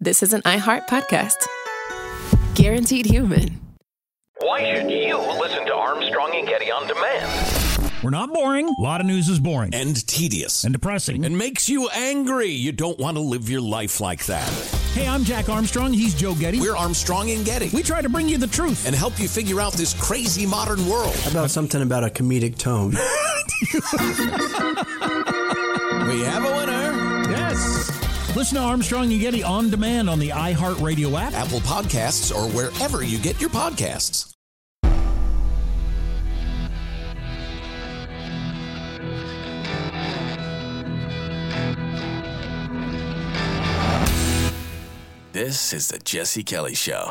this is an iHeart podcast. Guaranteed human. Why should you listen to Armstrong and Getty on demand? We're not boring. A lot of news is boring. And tedious. And depressing. And makes you angry. You don't want to live your life like that. Hey, I'm Jack Armstrong. He's Joe Getty. We're Armstrong and Getty. We try to bring you the truth. And help you figure out this crazy modern world. How about something about a comedic tone? We have a winner. Yes. Listen to Armstrong and Getty on demand on the iHeartRadio app, Apple Podcasts, or wherever you get your podcasts. This is the Jesse Kelly Show.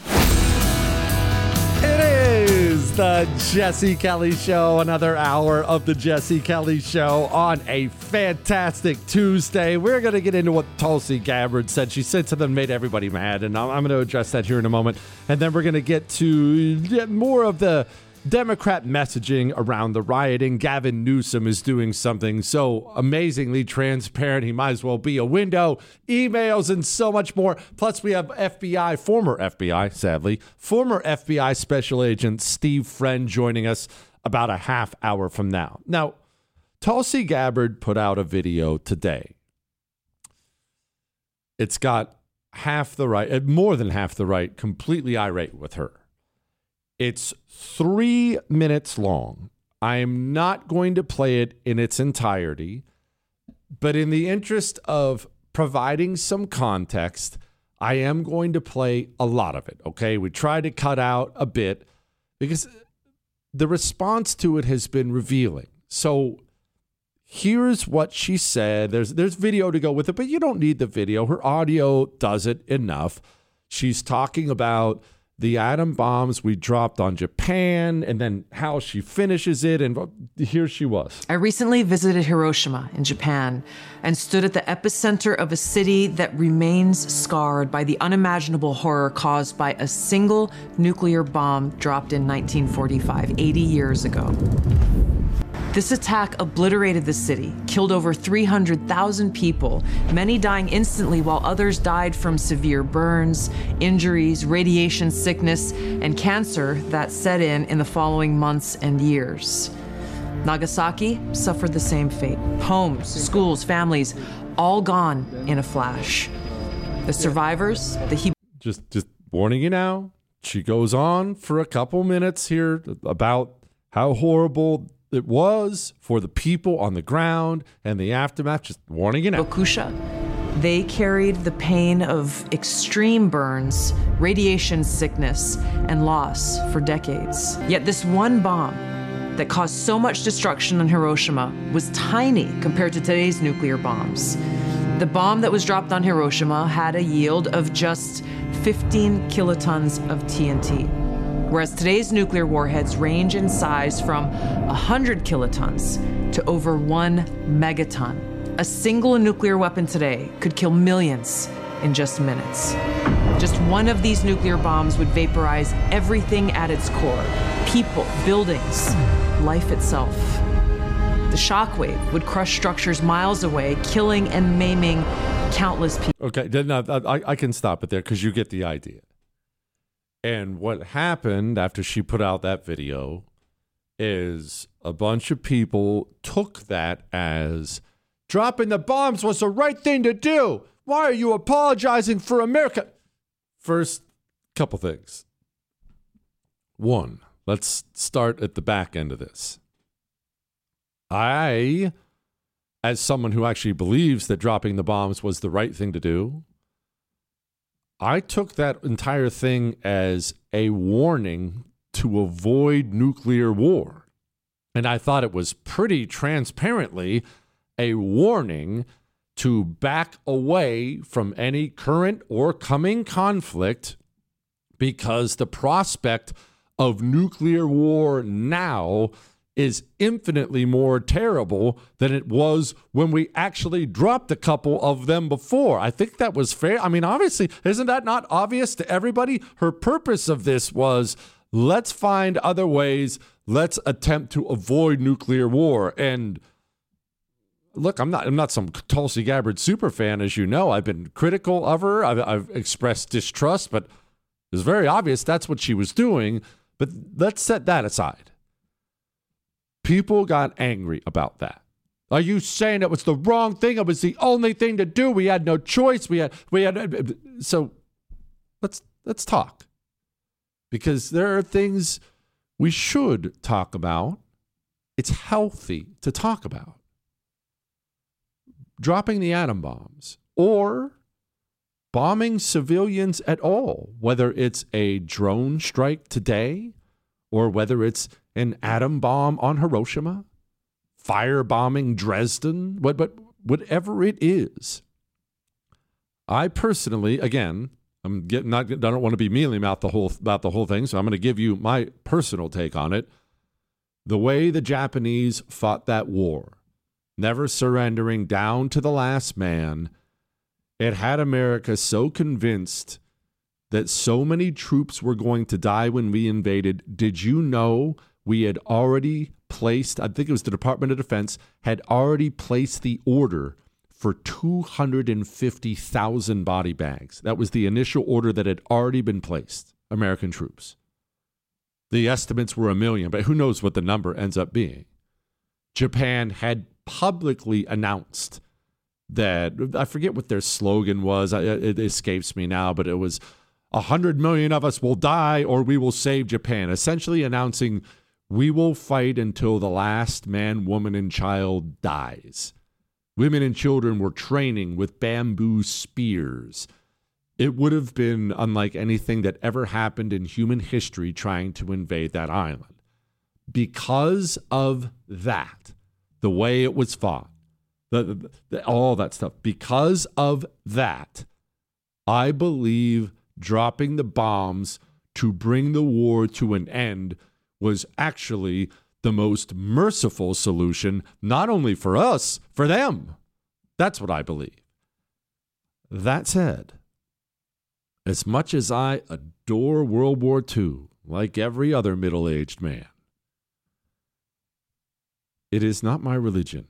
It is the Jesse Kelly Show, another hour of the Jesse Kelly Show on a fantastic Tuesday. We're going to get into what Tulsi Gabbard said. She said something that made everybody mad, and I'm going to address that here in a moment. And then we're going to get to more of the Democrat messaging around the rioting. Gavin Newsom is doing something so amazingly transparent. He might as well be a window. Emails and so much more. Plus, we have former FBI Special Agent Steve Friend joining us about a half hour from now. Now, Tulsi Gabbard put out a video today. It's got more than half the right, completely irate with her. It's 3 minutes long. I am not going to play it in its entirety, but in the interest of providing some context, I am going to play a lot of it, okay? We tried to cut out a bit because the response to it has been revealing. So here's what she said. There's video to go with it, but you don't need the video. Her audio does it enough. She's talking about the atom bombs we dropped on Japan, and then how she finishes it, and here she was. I recently visited Hiroshima in Japan and stood at the epicenter of a city that remains scarred by the unimaginable horror caused by a single nuclear bomb dropped in 1945, 80 years ago. This attack obliterated the city, killed over 300,000 people, many dying instantly while others died from severe burns, injuries, radiation sickness, and cancer that set in the following months and years. Nagasaki suffered the same fate. Homes, schools, families, all gone in a flash. The survivors, Just warning you now, she goes on for a couple minutes here about how horrible it was for the people on the ground and the aftermath. Just warning you now. Bokusha, they carried the pain of extreme burns, radiation sickness, and loss for decades. Yet this one bomb that caused so much destruction in Hiroshima was tiny compared to today's nuclear bombs. The bomb that was dropped on Hiroshima had a yield of just 15 kilotons of TNT. Whereas today's nuclear warheads range in size from 100 kilotons to over 1 megaton. A single nuclear weapon today could kill millions in just minutes. Just one of these nuclear bombs would vaporize everything at its core: people, buildings, life itself. The shockwave would crush structures miles away, killing and maiming countless people. Okay, I can stop it there because you get the idea. And what happened after she put out that video is a bunch of people took that as dropping the bombs was the right thing to do. Why are you apologizing for America? First, couple things. One, let's start at the back end of this. I, as someone who actually believes that dropping the bombs was the right thing to do, I took that entire thing as a warning to avoid nuclear war. And I thought it was pretty transparently a warning to back away from any current or coming conflict because the prospect of nuclear war now is infinitely more terrible than it was when we actually dropped a couple of them before. I think that was fair. I mean, obviously, isn't that not obvious to everybody? Her purpose of this was, let's find other ways. Let's attempt to avoid nuclear war. And look, I'm not some Tulsi Gabbard super fan, as you know. I've been critical of her. I've expressed distrust, but it was very obvious that's what she was doing. But let's set that aside. People got angry about that. Are you saying it was the wrong thing? It was the only thing to do. We had no choice. We had. So let's talk, because there are things we should talk about. It's healthy to talk about. Dropping the atom bombs or bombing civilians at all, whether it's a drone strike today or whether it's an atom bomb on Hiroshima, firebombing Dresden, whatever it is. I personally, again, I don't want to be mealy about the whole thing, so I'm going to give you my personal take on it. The way the Japanese fought that war, never surrendering down to the last man, it had America so convinced that so many troops were going to die when we invaded. Did you know we had already placed, I think it was the Department of Defense, had already placed the order for 250,000 body bags. That was the initial order that had already been placed, American troops. The estimates were 1 million, but who knows what the number ends up being. Japan had publicly announced that, I forget what their slogan was, it escapes me now, but it was 100 million of us will die or we will save Japan, essentially announcing we will fight until the last man, woman, and child dies. Women and children were training with bamboo spears. It would have been unlike anything that ever happened in human history trying to invade that island. Because of that, the way it was fought, all that stuff, because of that, I believe dropping the bombs to bring the war to an end was actually the most merciful solution, not only for us, for them. That's what I believe. That said, as much as I adore World War II, like every other middle-aged man, it is not my religion.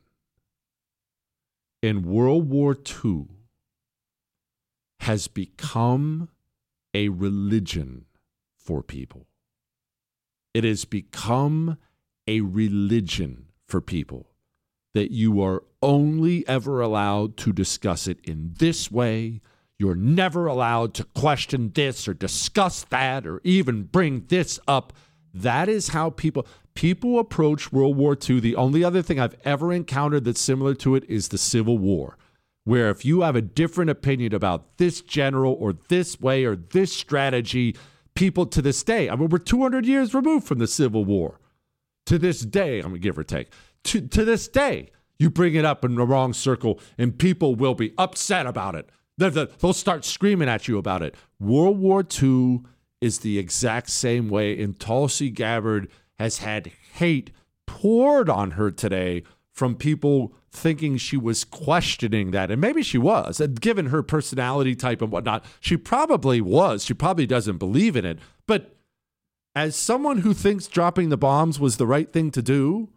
And World War II has become a religion for people. It has become a religion for people that you are only ever allowed to discuss it in this way. You're never allowed to question this or discuss that or even bring this up. That is how people approach World War II. The only other thing I've ever encountered that's similar to it is the Civil War, where if you have a different opinion about this general or this way or this strategy, people to this day, I mean, we're 200 years removed from the Civil War. To this day, I'm going to give or take, to this day, you bring it up in the wrong circle and people will be upset about it. They'll start screaming at you about it. World War II is the exact same way, and Tulsi Gabbard has had hate poured on her today from people thinking she was questioning that. And maybe she was, and given her personality type and whatnot, she probably was. She probably doesn't believe in it. But as someone who thinks dropping the bombs was the right thing to do,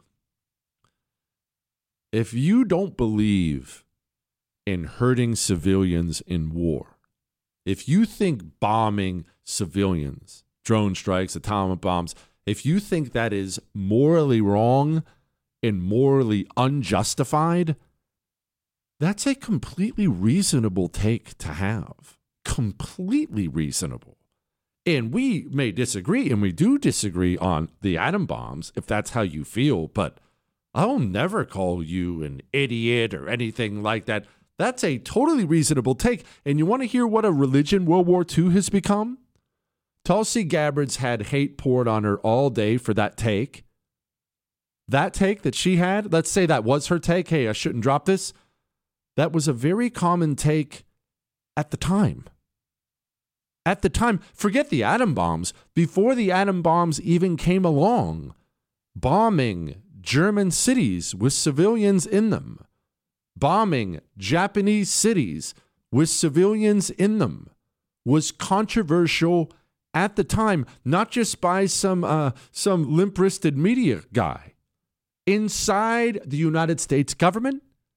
if you don't believe in hurting civilians in war, if you think bombing civilians, drone strikes, atomic bombs, if you think that is morally wrong and morally unjustified, that's a completely reasonable take to have. Completely reasonable. And we may disagree, and we do disagree on the atom bombs, if that's how you feel, but I'll never call you an idiot or anything like that. That's a totally reasonable take. And you want to hear what a religion World War II has become? Tulsi Gabbard's had hate poured on her all day for that take. That take that she had, let's say that was her take. Hey, I shouldn't drop this. That was a very common take at the time. At the time, forget the atom bombs. Before the atom bombs even came along, bombing German cities with civilians in them, bombing Japanese cities with civilians in them was controversial at the time, not just by some limp-wristed media guy. Inside the United States government,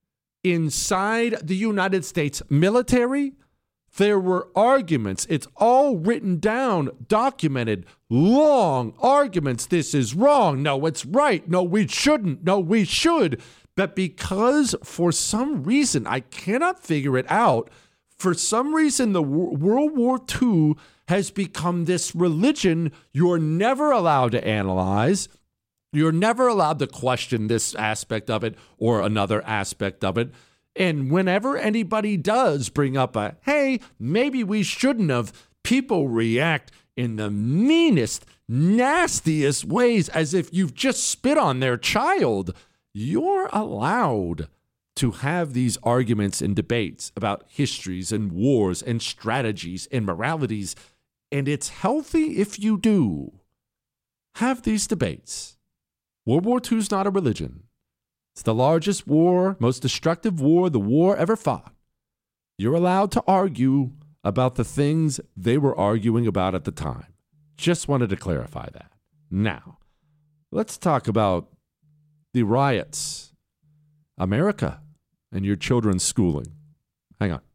inside the United States military, there were arguments. It's all written down, documented, long arguments. This is wrong. No, it's right. No, we shouldn't. No, we should. But because for some reason, I cannot figure it out, for some reason, the World War II has become this religion you're never allowed to analyze. You're never allowed to question this aspect of it or another aspect of it. And whenever anybody does bring up hey, maybe we shouldn't have, people react in the meanest, nastiest ways as if you've just spit on their child. You're allowed to have these arguments and debates about histories and wars and strategies and moralities. And it's healthy if you do have these debates. World War II is not a religion. It's the largest war, most destructive war the war ever fought. You're allowed to argue about the things they were arguing about at the time. Just wanted to clarify that. Now, let's talk about the riots, America, and your children's schooling. Hang on.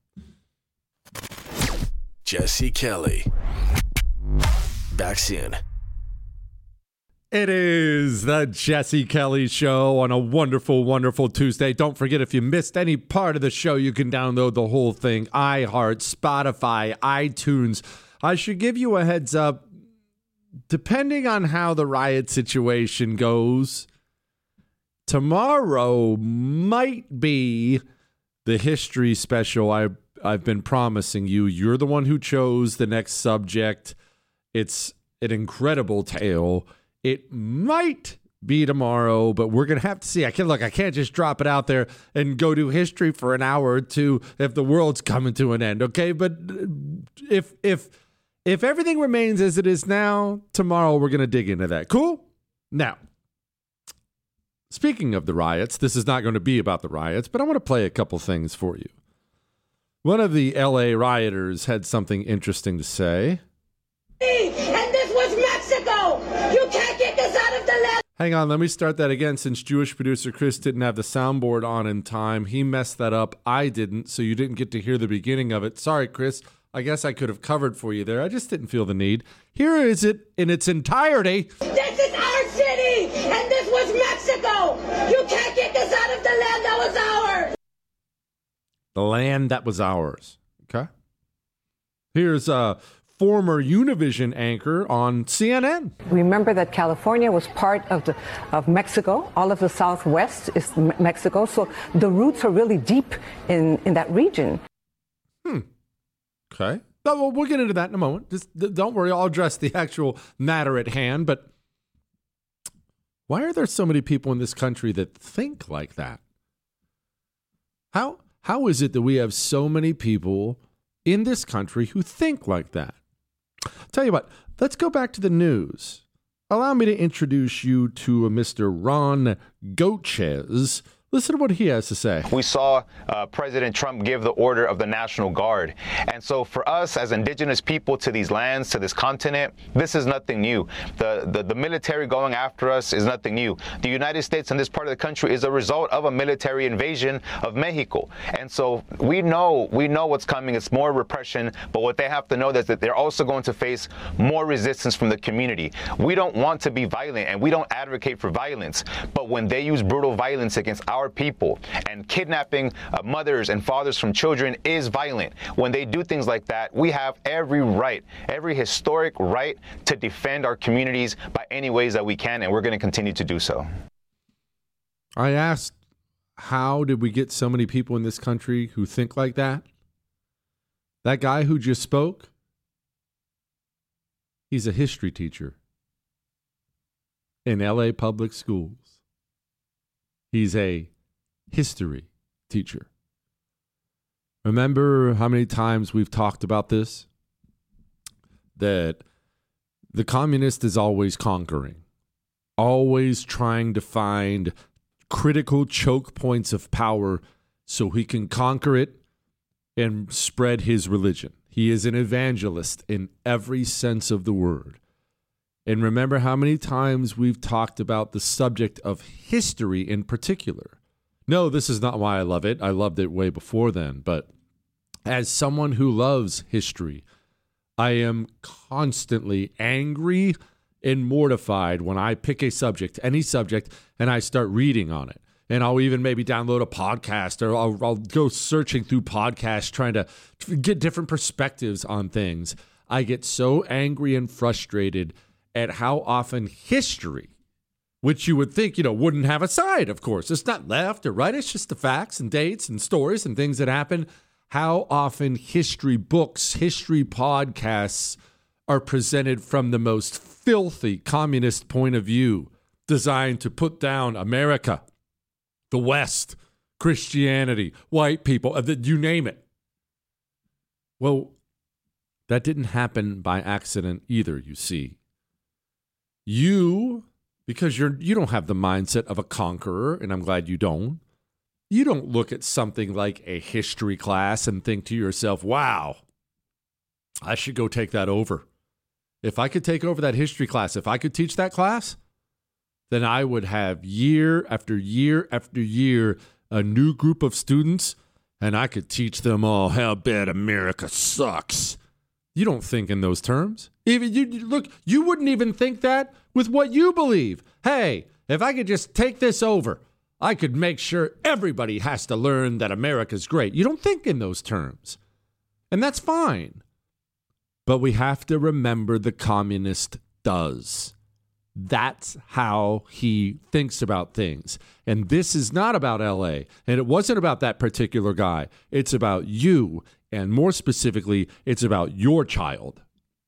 Jesse Kelly. Back soon. It is the Jesse Kelly Show on a wonderful, wonderful Tuesday. Don't forget, if you missed any part of the show, you can download the whole thing. iHeart, Spotify, iTunes. I should give you a heads up. Depending on how the riot situation goes, tomorrow might be the history special I've been promising you. You're the one who chose the next subject. It's an incredible tale. It might be tomorrow, but we're going to have to see. I can't just drop it out there and go do history for an hour or two if the world's coming to an end, okay? But if everything remains as it is now, tomorrow we're going to dig into that. Cool? Now, speaking of the riots, this is not going to be about the riots, but I want to play a couple things for you. One of the LA rioters had something interesting to say. And this was Mexico! You can't get this out of the land! Hang on, let me start that again. Since Jewish producer Chris didn't have the soundboard on in time, he messed that up. I didn't, so you didn't get to hear the beginning of it. Sorry, Chris. I guess I could have covered for you there. I just didn't feel the need. Here is it in its entirety. This is our city! And this was Mexico! You can't get this out of the land that was ours! The land that was ours. Okay? Here's former Univision anchor on CNN. Remember that California was part of Mexico. All of the Southwest is Mexico. So the roots are really deep in that region. Okay. Well, we'll get into that in a moment. Just don't worry. I'll address the actual matter at hand. But why are there so many people in this country that think like that? How is it that we have so many people in this country who think like that? Tell you what, let's go back to the news. Allow me to introduce you to a Mr. Ron Goetschez. Listen to what he has to say. We saw President Trump give the order of the National Guard. And so for us as indigenous people to these lands, to this continent, this is nothing new. The military going after us is nothing new. The United States and this part of the country is a result of a military invasion of Mexico. And so we know what's coming. It's more repression. But what they have to know is that they're also going to face more resistance from the community. We don't want to be violent, and we don't advocate for violence. But when they use brutal violence against our people, and kidnapping mothers and fathers from children is violent. When they do things like that, we have every right, every historic right to defend our communities by any ways that we can, and we're going to continue to do so. I asked, how did we get so many people in this country who think like that? That guy who just spoke, he's a history teacher in LA public schools. He's a history teacher. Remember how many times we've talked about this? That the communist is always conquering, always trying to find critical choke points of power so he can conquer it and spread his religion. He is an evangelist in every sense of the word. And remember how many times we've talked about the subject of history in particular. No, this is not why I love it. I loved it way before then. But as someone who loves history, I am constantly angry and mortified when I pick a subject, any subject, and I start reading on it. And I'll even maybe download a podcast, or I'll go searching through podcasts trying to get different perspectives on things. I get so angry and frustrated at how often history, which you would think, wouldn't have a side, of course. It's not left or right. It's just the facts and dates and stories and things that happen. How often history books, history podcasts are presented from the most filthy communist point of view, designed to put down America, the West, Christianity, white people, you name it. Well, that didn't happen by accident either, you see. Because you don't have the mindset of a conqueror, and I'm glad you don't. You don't look at something like a history class and think to yourself, wow, I should go take that over. If I could take over that history class, if I could teach that class, then I would have year after year after year a new group of students, and I could teach them all how bad America sucks. You don't think in those terms. Even you wouldn't even think that with what you believe. Hey, if I could just take this over, I could make sure everybody has to learn that America's great. You don't think in those terms. And that's fine. But we have to remember the communist does. That's how he thinks about things. And this is not about LA. And it wasn't about that particular guy. It's about you. And more specifically, it's about your child.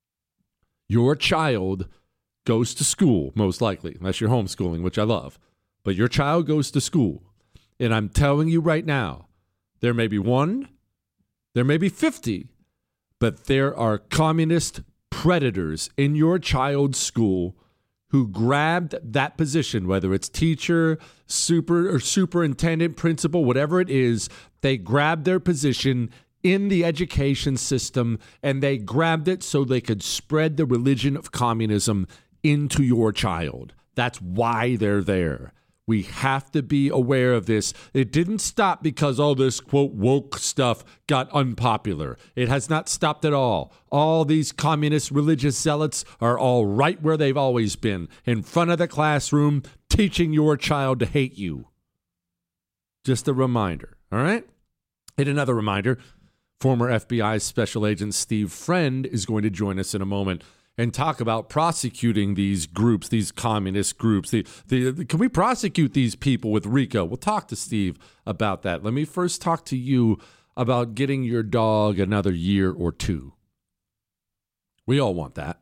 Your child goes to school, most likely, unless you're homeschooling, which I love. But your child goes to school. And I'm telling you right now, there may be 1, there may be 50, but there are communist predators in your child's school who grabbed that position, whether it's teacher, superintendent, principal, whatever it is, they grabbed their position in the education system, and they grabbed it so they could spread the religion of communism into your child. That's why they're there. We have to be aware of this. It didn't stop because all this, quote, woke stuff got unpopular. It has not stopped at all. All these communist religious zealots are all right where they've always been, in front of the classroom, teaching your child to hate you. Just a reminder, all right? And another reminder, former FBI Special Agent Steve Friend is going to join us in a moment and talk about prosecuting these groups, these communist groups. Can we prosecute these people with RICO? We'll talk to Steve about that. Let me first talk to you about getting your dog another year or 2. We all want that.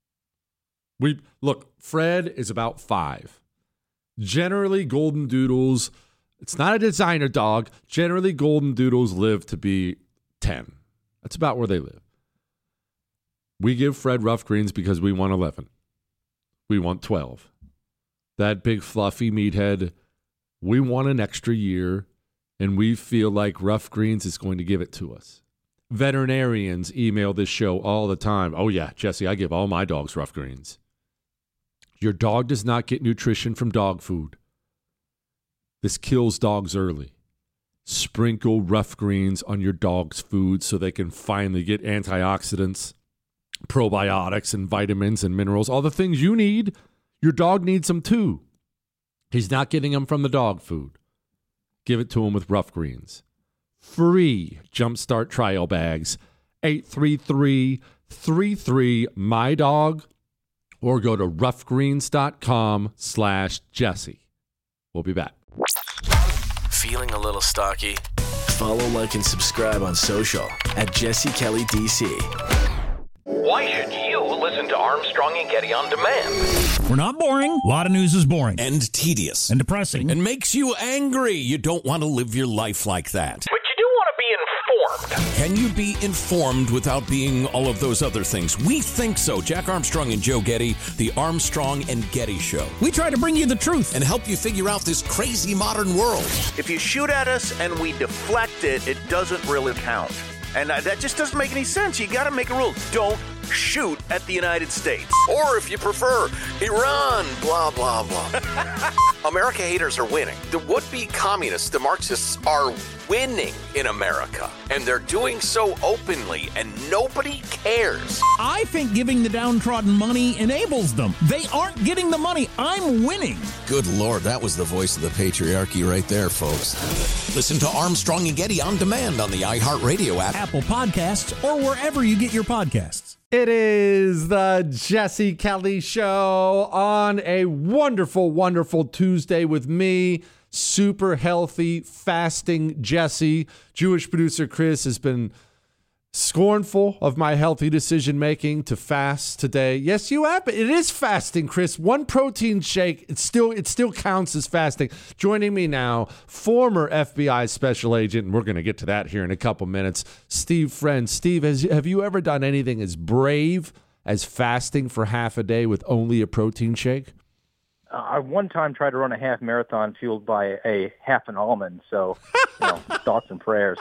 Look, Fred is about 5. Generally, golden doodles, it's not a designer dog. Generally, golden doodles live to be 10. That's about where they live. We give Fred rough greens because we want 11. We want 12. That big fluffy meathead, we want an extra year, and we feel like Rough Greens is going to give it to us. Veterinarians email this show all the time. Oh yeah, Jesse, I give all my dogs Rough Greens. Your dog does not get nutrition from dog food. This kills dogs early. Sprinkle Rough Greens on your dog's food so they can finally get antioxidants, probiotics and vitamins and minerals, all the things you need. Your dog needs them too. He's not getting them from the dog food. Give it to him with Rough Greens. Free Jumpstart trial bags. 833-33-MY-DOG or go to roughgreens.com/Jesse. We'll be back. Feeling a little stocky? Follow, like, and subscribe on social at Jesse Kelly DC. Why should you listen to Armstrong and Getty on demand? We're not boring. A lot of news is boring. And tedious. And depressing. And makes you angry. You don't want to live your life like that. But you do want to be informed. Can you be informed without being all of those other things? We think so. Jack Armstrong and Joe Getty, the Armstrong and Getty Show. We try to bring you the truth and help you figure out this crazy modern world. If you shoot at us and we deflect it, it doesn't really count. And that just doesn't make any sense. You got to make a rule. Don't shoot at the United States. Or if you prefer, Iran, blah, blah, blah. America haters are winning. The would-be communists, the Marxists, are winning in America. And they're doing so openly, and nobody cares. I think giving the downtrodden money enables them. They aren't getting the money. I'm winning. Good Lord, that was the voice of the patriarchy right there, folks. Listen to Armstrong and Getty on demand on the iHeartRadio app, Apple Podcasts, or wherever you get your podcasts. It is the Jesse Kelly Show on a wonderful, wonderful Tuesday with me, super healthy, fasting Jesse. Jewish producer Chris has been scornful of my healthy decision-making to fast today. Yes, you have. It is fasting, Chris. One protein shake, it still counts as fasting. Joining me now, former FBI special agent, and we're going to get to that here in a couple minutes, Steve Friend. Steve, have you ever done anything as brave as fasting for half a day with only a protein shake? I one time tried to run a half marathon fueled by a half an almond, so thoughts and prayers.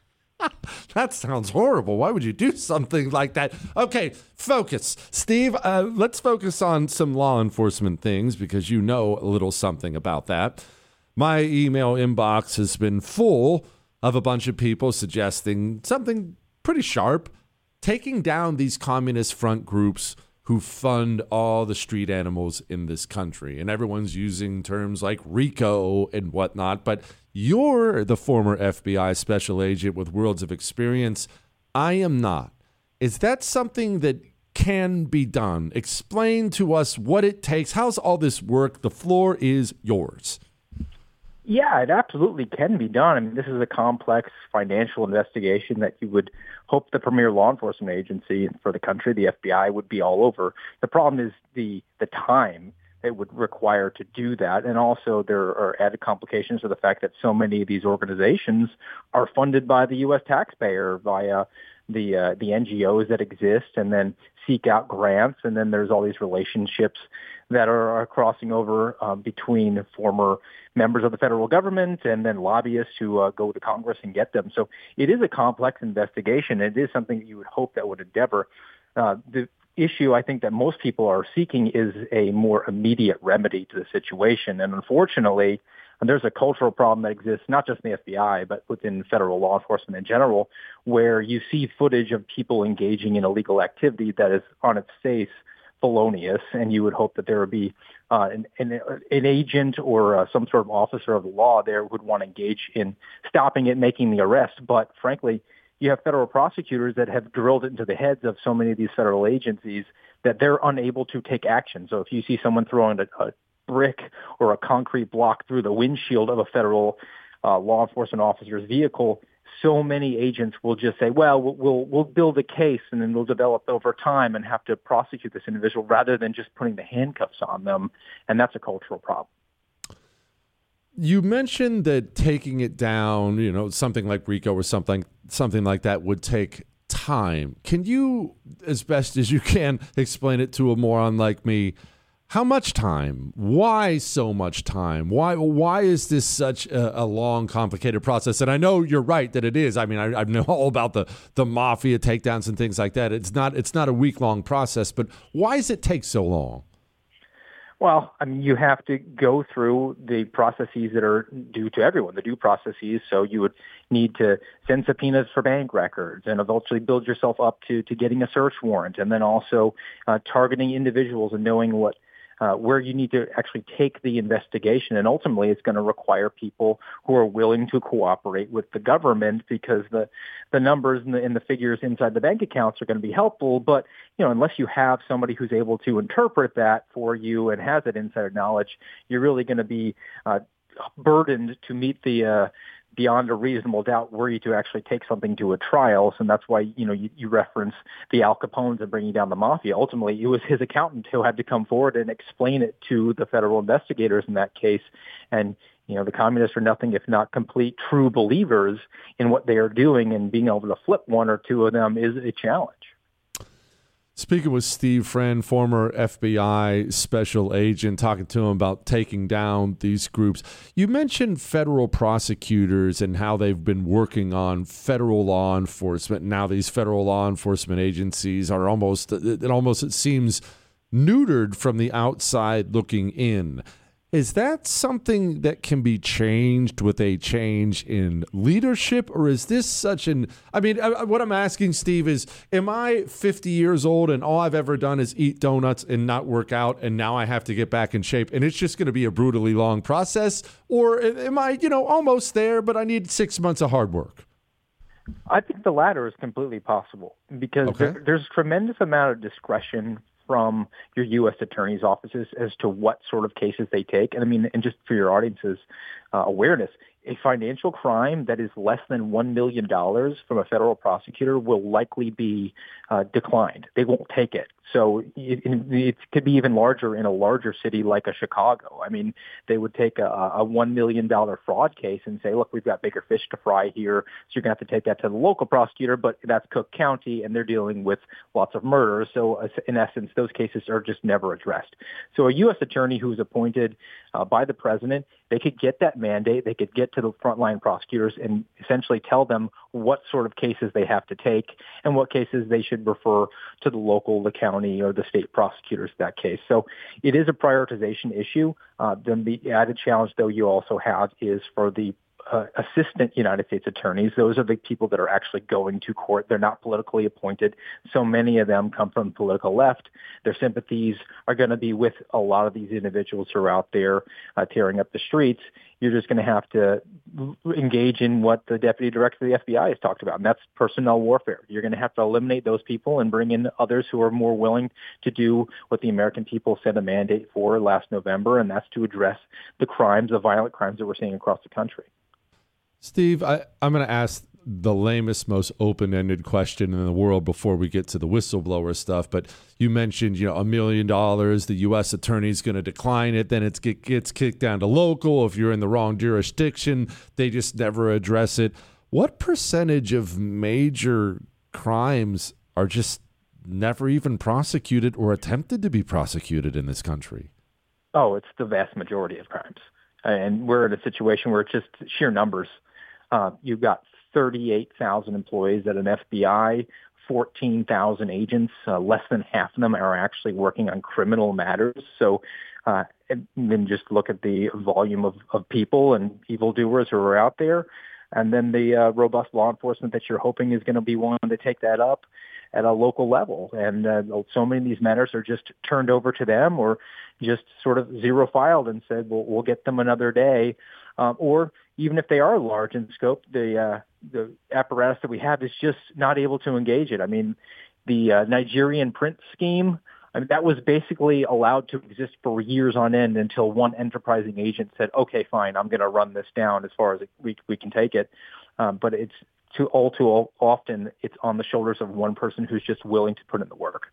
That sounds horrible. Why would you do something like that? Okay, focus. Steve, let's focus on some law enforcement things because you know a little something about that. My email inbox has been full of a bunch of people suggesting something pretty sharp, taking down these communist front groups who fund all the street animals in this country. And everyone's using terms like RICO and whatnot, but you're the former FBI special agent with worlds of experience. I am not. Is that something that can be done? Explain to us what it takes. How's all this work? The floor is yours. Yeah, it absolutely can be done. I mean, this is a complex financial investigation that you would hope the premier law enforcement agency for the country, the FBI, would be all over. The problem is the time it would require to do that. And also there are added complications to the fact that so many of these organizations are funded by the U.S. taxpayer via the NGOs that exist and then seek out grants. And then there's all these relationships that are crossing over between former members of the federal government and then lobbyists who go to Congress and get them. So it is a complex investigation. It is something that you would hope that would endeavor. The issue I think that most people are seeking is a more immediate remedy to the situation. And unfortunately, there's a cultural problem that exists not just in the FBI, but within federal law enforcement in general, where you see footage of people engaging in illegal activity that is on its face felonious, and you would hope that there would be an agent or some sort of officer of the law there would want to engage in stopping it, making the arrest. But frankly, you have federal prosecutors that have drilled it into the heads of so many of these federal agencies that they're unable to take action. So if you see someone throwing a brick or a concrete block through the windshield of a federal law enforcement officer's vehicle, so many agents will just say, well, we'll build a case and then we'll develop over time and have to prosecute this individual rather than just putting the handcuffs on them. And that's a cultural problem. You mentioned that taking it down, something like RICO or something like that would take time. Can you, as best as you can, explain it to a moron like me? How much time? Why so much time? Why is this such a long, complicated process? And I know you're right that it is. I mean, I know all about the mafia takedowns and things like that. It's not a week-long process, but why does it take so long? Well, I mean, you have to go through the processes that are due to everyone, the due processes. So you would need to send subpoenas for bank records and eventually build yourself up to getting a search warrant, and then also targeting individuals and knowing what where you need to actually take the investigation. And ultimately, it's going to require people who are willing to cooperate with the government, because the numbers and the figures inside the bank accounts are going to be helpful. But, unless you have somebody who's able to interpret that for you and has that insider knowledge, you're really going to be burdened to meet the beyond a reasonable doubt worry to actually take something to a trial. And that's why, you reference the Al Capones and bringing down the mafia. Ultimately, it was his accountant who had to come forward and explain it to the federal investigators in that case. And, the communists are nothing if not complete true believers in what they are doing, and being able to flip one or two of them is a challenge. Speaking with Steve Friend, former FBI special agent, talking to him about taking down these groups. You mentioned federal prosecutors and how they've been working on federal law enforcement. Now these federal law enforcement agencies are it seems neutered from the outside looking in. Is that something that can be changed with a change in leadership, or is this such an... what I'm asking, Steve, is am I 50 years old and all I've ever done is eat donuts and not work out, and now I have to get back in shape, and it's just going to be a brutally long process? Or am I, almost there, but I need 6 months of hard work? I think the latter is completely possible because there's a tremendous amount of discretion from your U.S. attorney's offices as to what sort of cases they take. And just for your audience's awareness, a financial crime that is less than $1 million from a federal prosecutor will likely be declined. They won't take it. So it could be even larger in a larger city like a Chicago. They would take a $1 million fraud case and say, look, we've got bigger fish to fry here, so you're going to have to take that to the local prosecutor, but that's Cook County, and they're dealing with lots of murders. So in essence, those cases are just never addressed. So a U.S. attorney who's appointed by the president, they could get that mandate, they could get to the frontline prosecutors and essentially tell them what sort of cases they have to take and what cases they should refer to the local, the county, or the state prosecutors in that case. So it is a prioritization issue. Then the added challenge, though, you also have is for the assistant United States attorneys. Those are the people that are actually going to court. They're not politically appointed. So many of them come from the political left. Their sympathies are going to be with a lot of these individuals who are out there tearing up the streets. You're just going to have to engage in what the deputy director of the FBI has talked about, and that's personnel warfare. You're going to have to eliminate those people and bring in others who are more willing to do what the American people set a mandate for last November, and that's to address the violent crimes that we're seeing across the country. Steve, I'm going to ask the lamest, most open-ended question in the world before we get to the whistleblower stuff. But you mentioned, $1 million, the U.S. attorney's going to decline it. Then it gets kicked down to local. If you're in the wrong jurisdiction, they just never address it. What percentage of major crimes are just never even prosecuted or attempted to be prosecuted in this country? Oh, it's the vast majority of crimes. And we're in a situation where it's just sheer numbers. You've got 38,000 employees at an FBI, 14,000 agents. Less than half of them are actually working on criminal matters. So and then just look at the volume of people and evildoers who are out there. And then the robust law enforcement that you're hoping is going to be willing to take that up at a local level. And so many of these matters are just turned over to them or just sort of zero filed and said, well, we'll get them another day. Or even if they are large in scope, the apparatus that we have is just not able to engage it. The Nigerian print scheme, that was basically allowed to exist for years on end until one enterprising agent said, okay, fine, I'm going to run this down as far as we can take it. But it's too often it's on the shoulders of one person who's just willing to put in the work.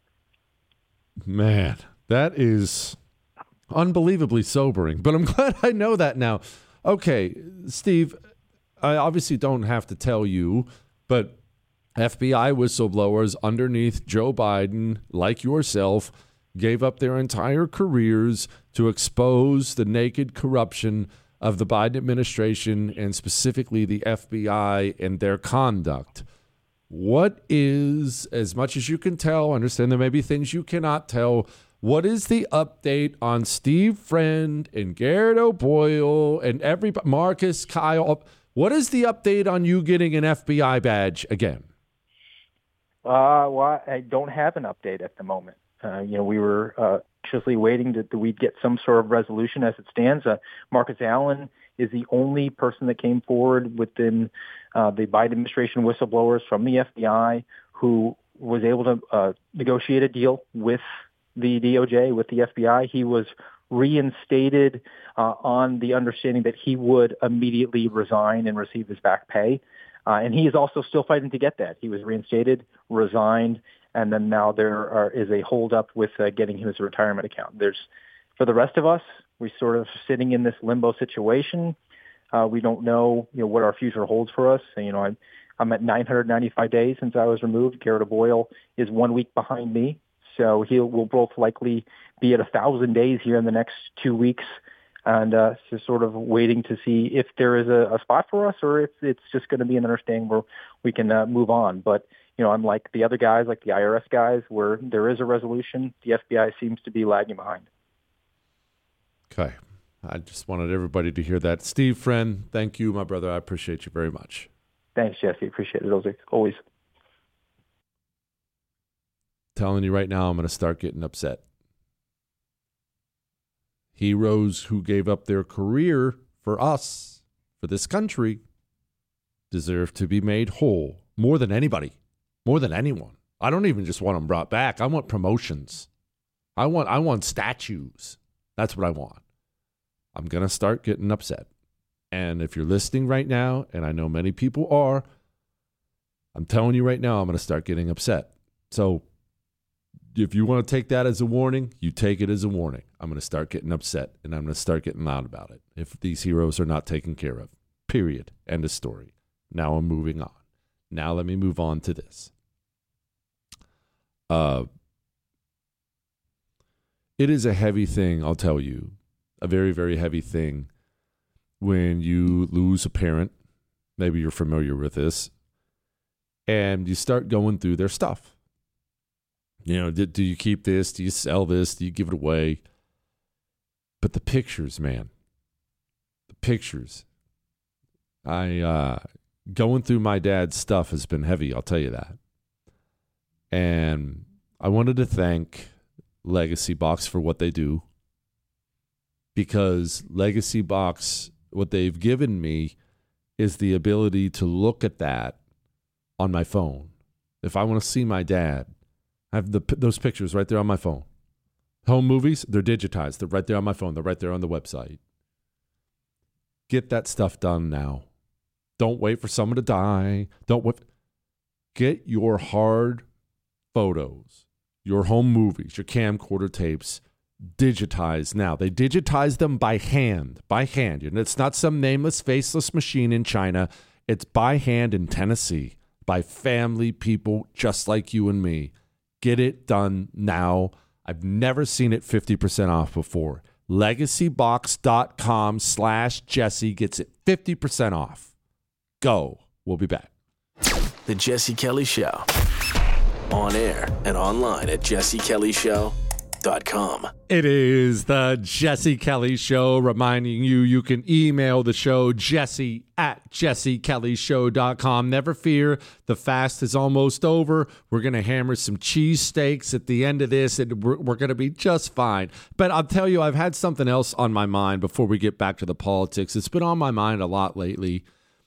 Man, that is unbelievably sobering, but I'm glad I know that now. Okay, Steve, I obviously don't have to tell you, but FBI whistleblowers underneath Joe Biden, like yourself, gave up their entire careers to expose the naked corruption of the Biden administration and specifically the FBI and their conduct. What is, as much as you can tell, I understand there may be things you cannot tell, what is the update on Steve Friend and Garrett O'Boyle and everybody, Marcus, Kyle? What is the update on you getting an FBI badge again? Well, I don't have an update at the moment. We were anxiously waiting that we'd get some sort of resolution. As it stands, Marcus Allen is the only person that came forward within the Biden administration whistleblowers from the FBI who was able to negotiate a deal with the DOJ, with the FBI. He was reinstated on the understanding that he would immediately resign and receive his back pay. And he is also still fighting to get that. He was reinstated, resigned, and then now there is a holdup with getting his retirement account. For the rest of us, we're sort of sitting in this limbo situation. We don't know, what our future holds for us. I'm at 995 days since I was removed. Garrett O'Boyle is 1 week behind me. So we'll both likely be at 1,000 days here in the next 2 weeks, and just sort of waiting to see if there is a spot for us, or if it's just going to be an understanding where we can move on. But unlike the other guys, like the IRS guys, where there is a resolution, the FBI seems to be lagging behind. Okay. I just wanted everybody to hear that. Steve Friend, thank you, my brother. I appreciate you very much. Thanks, Jesse. Appreciate it, always. Telling you right now, I'm going to start getting upset. Heroes who gave up their career for us, for this country, deserve to be made whole more than anybody, more than anyone. I don't even just want them brought back. I want promotions. I want statues. That's what I want. I'm going to start getting upset. And if you're listening right now, and I know many people are, I'm telling you right now, I'm going to start getting upset. So if you want to take that as a warning, you take it as a warning. I'm going to start getting upset, and I'm going to start getting loud about it if these heroes are not taken care of. Period. End of story. Now I'm moving on. Now let me move on to this. It is a heavy thing, I'll tell you. A very, very heavy thing when you lose a parent. Maybe you're familiar with this. And you start going through their stuff. Do you keep this? Do you sell this? Do you give it away? But the pictures, man. The pictures. Going through my dad's stuff has been heavy, I'll tell you that. And I wanted to thank Legacy Box for what they do. Because Legacy Box, what they've given me is the ability to look at that on my phone. If I want to see my dad, I have those pictures right there on my phone. Home movies, they're digitized. They're right there on my phone. They're right there on the website. Get that stuff done now. Don't wait for someone to die. Don't wait. Get your hard photos, your home movies, your camcorder tapes digitized now. They digitize them by hand. It's not some nameless, faceless machine in China. It's by hand in Tennessee by family people just like you and me. Get it done now. I've never seen it 50% off before. LegacyBox.com/Jesse gets it 50% off. Go. We'll be back. The Jesse Kelly Show. On air and online at jessekellyshow.com. It is the Jesse Kelly Show, reminding you can email the show, jesse@jessekellyshow.com. Never fear, the fast is almost over. We're going to hammer some cheesesteaks at the end of this, and we're going to be just fine. But I'll tell you, I've had something else on my mind before we get back to the politics. It's been on my mind a lot lately.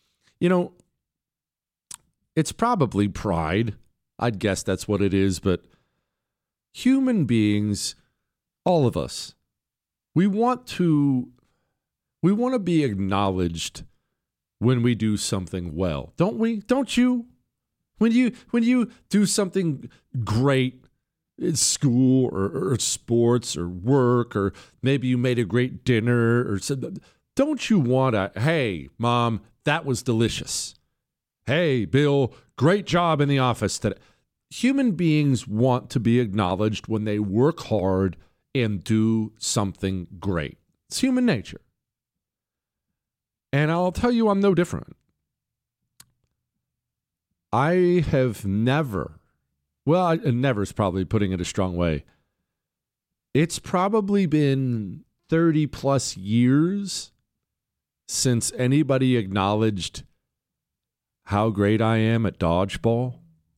It's probably pride. I'd guess that's what it is, but human beings, all of us, we want to be acknowledged when we do something well, don't we? Don't you? When you do something great in school or sports or work, or maybe you made a great dinner or something, don't you want to, hey, Mom, that was delicious. Hey, Bill, great job in the office today. Human beings want to be acknowledged when they work hard and do something great. It's human nature. And I'll tell you, I'm no different. I have never, never is probably putting it a strong way. It's probably been 30 plus years since anybody acknowledged how great I am at dodgeball.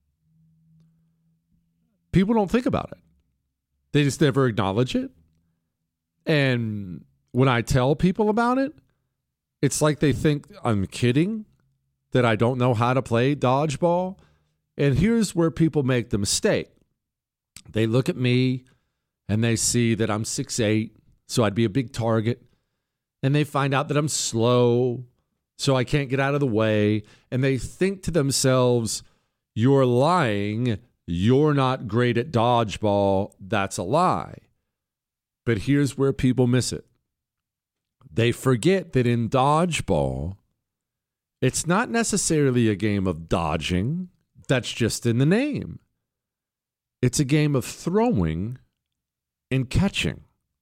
People don't think about it. They just never acknowledge it. And when I tell people about it, it's like they think I'm kidding, that I don't know how to play dodgeball. And here's where people make the mistake. They look at me and they see that I'm 6'8", so I'd be a big target. And they find out that I'm slow, so I can't get out of the way. And they think to themselves, you're lying. You're not great at dodgeball. That's a lie. But here's where people miss it. They forget that in dodgeball, it's not necessarily a game of dodging. That's just in the name. It's a game of throwing and catching.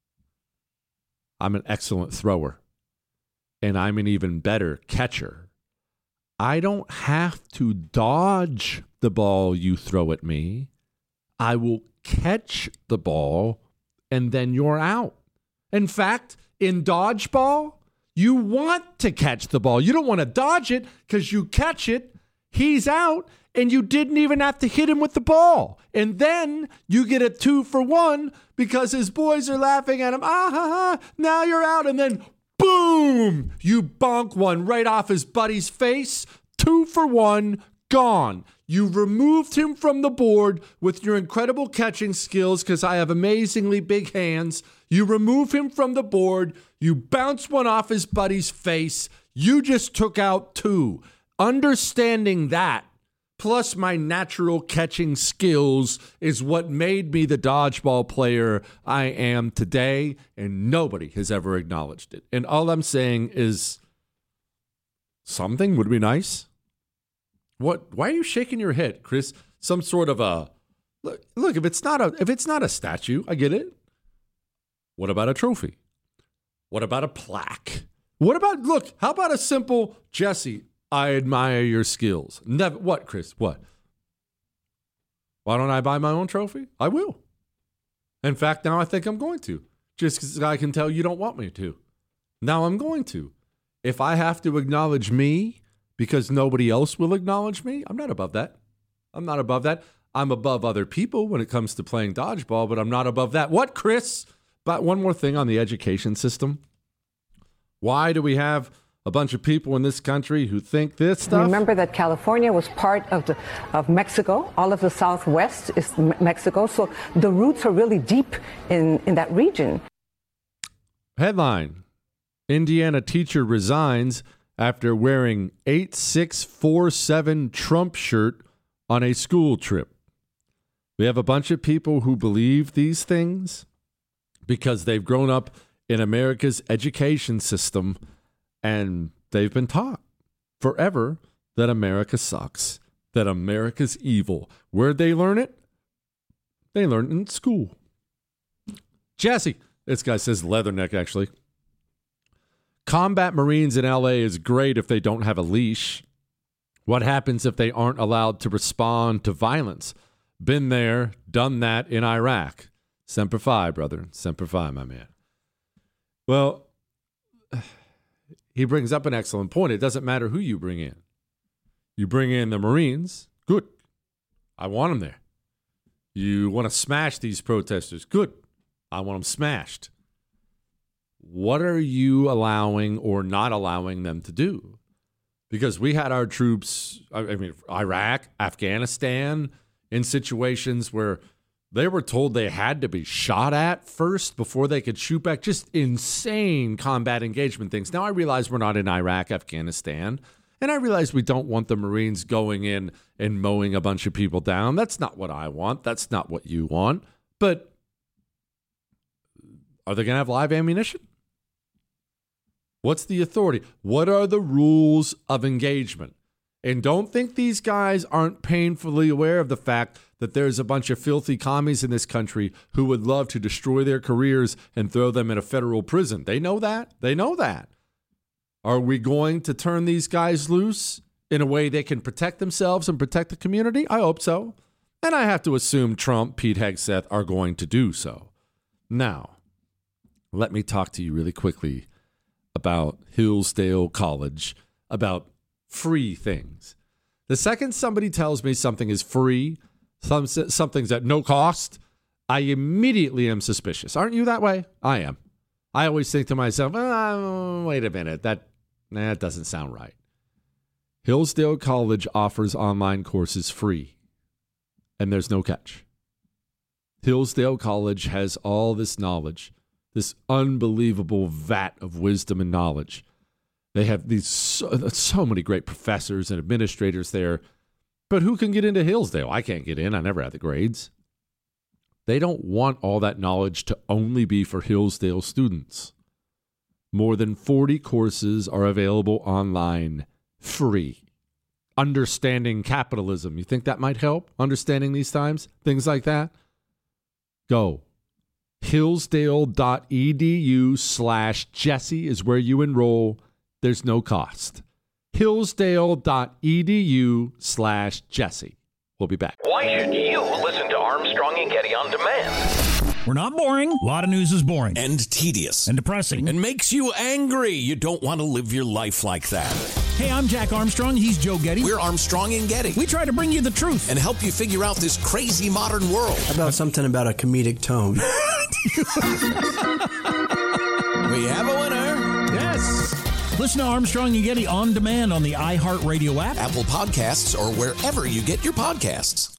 I'm an excellent thrower, and I'm an even better catcher. I don't have to dodge the ball you throw at me. I will catch the ball, and then you're out. In fact, in dodgeball, you want to catch the ball. You don't want to dodge it because you catch it, he's out, and you didn't even have to hit him with the ball. And then you get a 2-for-1 because his boys are laughing at him. Ah, ha, ha, now you're out. And then, boom, you bonk one right off his buddy's face. 2-for-1, gone. You removed him from the board with your incredible catching skills because I have amazingly big hands. You remove him from the board. You bounce one off his buddy's face. You just took out 2. Understanding that, plus my natural catching skills, is what made me the dodgeball player I am today, and nobody has ever acknowledged it. And all I'm saying is something would be nice. What? Why are you shaking your head, Chris? Some sort of a look. If it's not a statue, I get it. What about a trophy? What about a plaque? What about how about a simple Jesse? I admire your skills. Never. What, Chris? What? Why don't I buy my own trophy? I will. In fact, now I think I'm going to. Just because I can tell you don't want me to. Now I'm going to. If I have to acknowledge me because nobody else will acknowledge me, I'm not above that. I'm not above that. I'm above other people when it comes to playing dodgeball, but I'm not above that. What, Chris? But one more thing on the education system. Why do we have a bunch of people in this country who think this stuff? Remember that California was part of Mexico. All of the Southwest is Mexico. So the roots are really deep in that region. Headline: Indiana teacher resigns after wearing 8647 Trump shirt on a school trip. We have a bunch of people who believe these things because they've grown up in America's education system and they've been taught forever that America sucks, that America's evil. Where'd they learn it? They learned in school. Jesse, this guy says Leatherneck, actually. Combat Marines in LA is great if they don't have a leash. What happens if they aren't allowed to respond to violence? Been there, done that in Iraq. Semper Fi, brother. Semper Fi, my man. Well, he brings up an excellent point. It doesn't matter who you bring in. You bring in the Marines, good. I want them there. You want to smash these protesters, good. I want them smashed. What are you allowing or not allowing them to do? Because we had our troops, Iraq, Afghanistan, in situations where they were told they had to be shot at first before they could shoot back. Just insane combat engagement things. Now I realize we're not in Iraq, Afghanistan, and I realize we don't want the Marines going in and mowing a bunch of people down. That's not what I want. That's not what you want. But are they going to have live ammunition? What's the authority? What are the rules of engagement? And don't think these guys aren't painfully aware of the fact that there's a bunch of filthy commies in this country who would love to destroy their careers and throw them in a federal prison. They know that. They know that. Are we going to turn these guys loose in a way they can protect themselves and protect the community? I hope so. And I have to assume Trump, Pete Hegseth are going to do so. Now, let me talk to you really quickly about Hillsdale College, about free things. The second somebody tells me something is free, something's at no cost, I immediately am suspicious. Aren't you that way? I am. I always think to myself, wait a minute, that doesn't sound right. Hillsdale College offers online courses free, and there's no catch. Hillsdale College has all this knowledge, this unbelievable vat of wisdom and knowledge. They have these so many great professors and administrators there. But who can get into Hillsdale? I can't get in. I never had the grades. They don't want all that knowledge to only be for Hillsdale students. More than 40 courses are available online, free. understanding capitalism. You think that might help? Understanding these times? Things like that? Go. Hillsdale.edu/Jesse is where you enroll. There's no cost. Hillsdale.edu/Jesse. We'll be back. Why should you listen to Armstrong and Getty on demand? We're not boring. A lot of news is boring. And tedious. And depressing. And makes you angry. You don't want to live your life like that. Hey, I'm Jack Armstrong. He's Joe Getty. We're Armstrong and Getty. We try to bring you the truth. And help you figure out this crazy modern world. How about something about a comedic tone? We have a winner. Yes. Listen to Armstrong and Getty on demand on the iHeartRadio app, Apple Podcasts, or wherever you get your podcasts.